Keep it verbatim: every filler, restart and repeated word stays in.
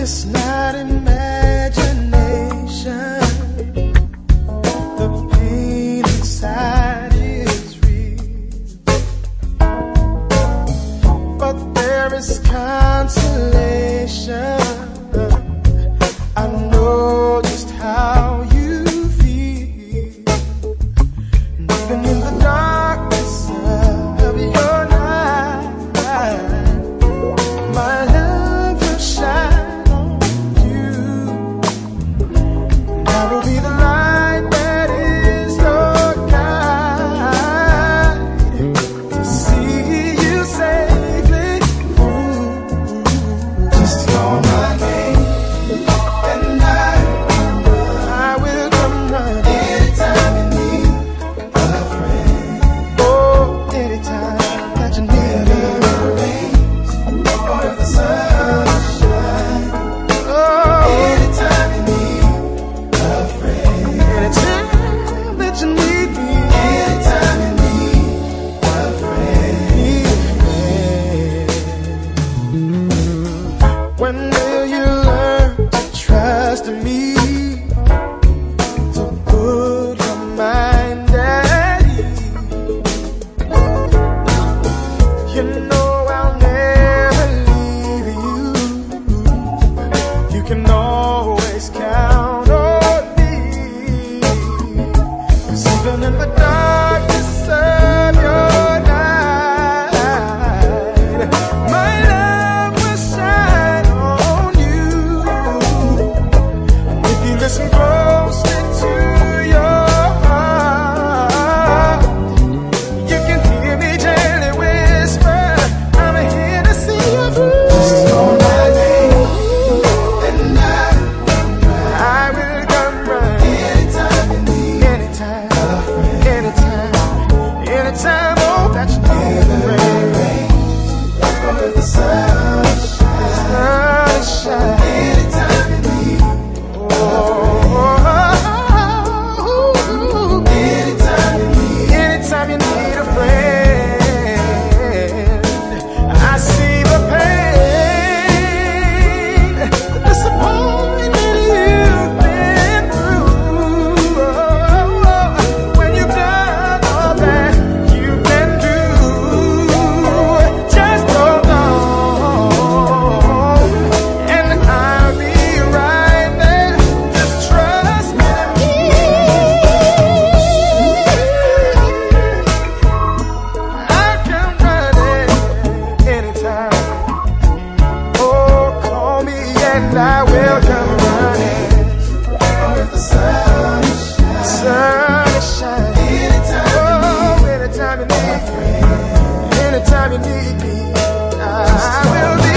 It's not imagination. The pain inside is real, but there is consolation. I know just how you feel, and even in the darkness of your night, my love will shine on you. And I will be the light that is your guide to see you safely through. Just call my name and I, I will come running anytime you need a friend. Oh, anytime that you need me. Or if the sun shines, oh, anytime you need a friend. Anytime that you need me, anytime you need a friend. Need a friend. When will you learn to trust me, to put your mind at ease? You know I'll never leave you. You can always count on me. 'Cause even in the darkness of your night, my love will shine on you. And if you listen closely to your heart, you can hear me gently whisper, I'm here to see you through. Just call my name and I, I will come running anytime you need, anytime, anytime, anytime, oh, that you need a friend. Or if the sun shines, anytime you need, oh, anytime you need, anytime you need a friend. I see the pain, the disappointment you've been through. When you've done all that you can do, just hold on, and I'll be right there. Just trust me. I'll come running anytime. Oh, call me and I will come running. Or if the sun shines, sun is shining. Anytime oh, anytime you need me, anytime you need me, I will be.